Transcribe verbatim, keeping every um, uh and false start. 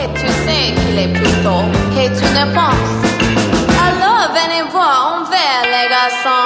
et tu sais qu'il est plus tôt que tu ne penses. Alors venez voir, on fait les garçons.